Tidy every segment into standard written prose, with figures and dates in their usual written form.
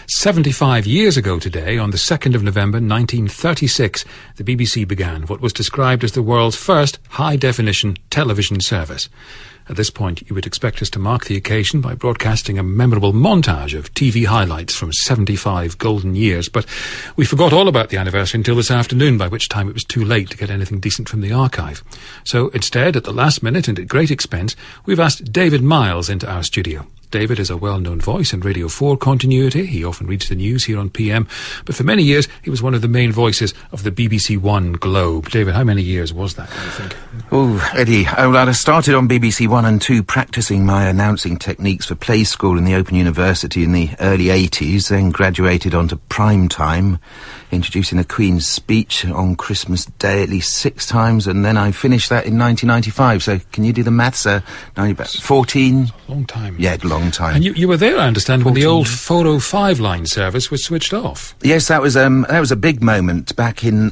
75 years ago today, on the 2nd of November 1936, the BBC began what was described as the world's first high-definition television service. At this point, you would expect us to mark the occasion by broadcasting a memorable montage of TV highlights from 75 golden years, but we forgot all about the anniversary until this afternoon, by which time it was too late to get anything decent from the archive. So instead, at the last minute and at great expense, we've asked David Miles into our studio. David is a well-known voice in Radio 4 continuity. He often reads the news here on PM, but for many years he was one of the main voices of the BBC One Globe. David, how many years was that, do you think? Oh, Eddie, I started on BBC One and 2 practising my announcing techniques for Play School in the Open University in the early 80s, then graduated onto Prime Time, introducing the Queen's speech on Christmas Day at least 6 times, and then I finished that in 1995. So can you do the maths? 14? Long time. Yeah, long time. And you were there, I understand, 14. When the old 405 line service was switched off. Yes, that was a big moment back in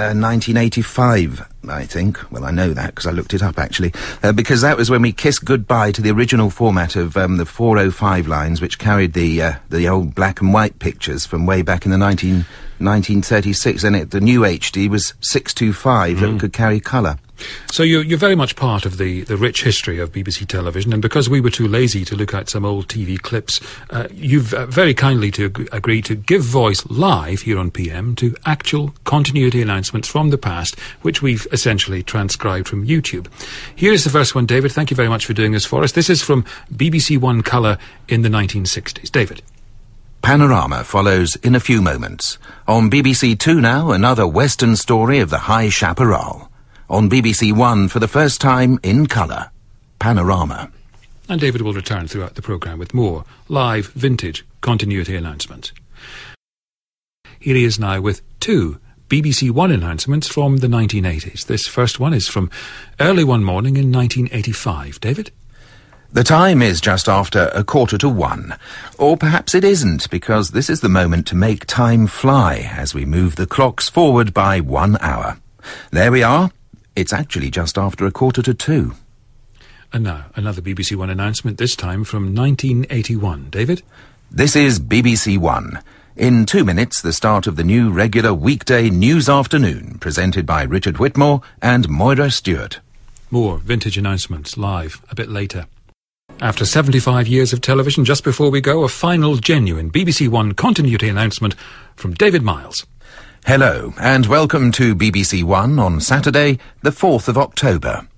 1985, I think. Well, I know that because I looked it up, actually. Because that was when we kissed goodbye to the original format of the 405 lines, which carried the old black and white pictures from way back in the 1936. And the new HD was 625 that could carry colour. So you're very much part of the rich history of BBC television, and because we were too lazy to look at some old TV clips, you've very kindly agreed to give voice live here on PM to actual continuity announcements from the past, which we've essentially transcribed from YouTube. Here is the first one, David. Thank you very much for doing this for us. This is from BBC One Colour in the 1960s. David. Panorama follows in a few moments. On BBC Two now, another Western story of the High Chaparral. On BBC One, for the first time in colour, Panorama. And David will return throughout the programme with more live, vintage continuity announcements. Here he is now with 2 BBC One announcements from the 1980s. This first one is from early one morning in 1985. David? The time is just after 1:15. Or perhaps it isn't, because this is the moment to make time fly as we move the clocks forward by 1 hour. There we are. It's actually just after 1:45. And now, another BBC One announcement, this time from 1981. David? This is BBC One. In 2 minutes, the start of the new regular weekday news afternoon, presented by Richard Whitmore and Moira Stewart. More vintage announcements live a bit later. After 75 years of television, just before we go, a final genuine BBC One continuity announcement from David Miles. Hello, and welcome to BBC One on Saturday, the 4th of October.